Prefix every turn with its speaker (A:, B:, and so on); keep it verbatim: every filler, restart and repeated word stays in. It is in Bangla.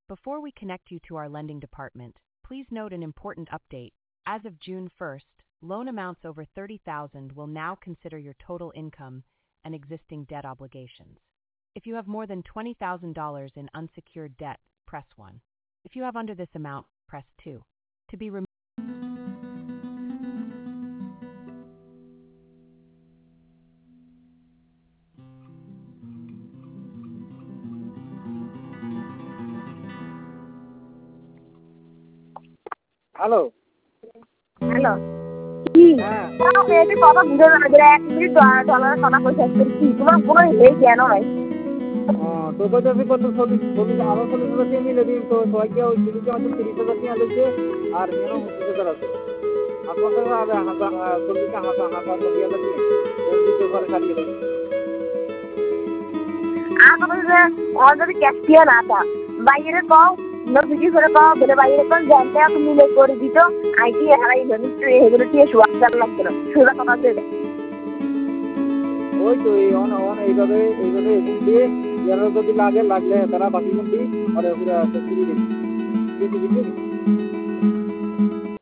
A: Before we connect you to our lending department, please note an important update. As of June first, loan amounts over thirty thousand dollars will now consider your total income and existing debt obligations. If you have more than twenty thousand dollars in unsecured debt, press one. If you have under this amount, press two. To be removed.
B: Hello
C: hello কি
B: হ্যাঁ
C: মেয়েটি কথা বুঝে না যে এক মিনিট ডলারের কথা কইছে কি তোমার কোনো এই জ্ঞান নাই
B: তো কইতেছি কত ছবি ছবি আরো চল্লিশ হাজার টাকা মিলে দিন তো সবাই কেউ ছবিতে আমাদের তিরিশ হাজার টাকা দিচ্ছে আর মেন পঁচিশ হাজার আছে আপনাদের হাজার চল্লিশটা হাজার হাজার নব্বই হাজার দিন দ্বিতীয় ঘরে ছাড়িয়ে দেবেন
C: আমাদের যে অলরেডি ক্যাশ দিয়ে না তা বাইরে কও নর বিক্রি করে কও বলে বাইরে কোন জানতে আপনি মিলে করে দিত আইটি হারাই মিনিস্ট্রি এগুলো দিয়ে সুয়াদার লাগবে না সুদা কথা দেবে
B: ওই তো এই অন অন এইভাবে এইভাবে এজেন্ট দিয়ে যারা যদি লাগে লাগলে তারা বাকি মন্দি আর পুরো ফ্রি দিন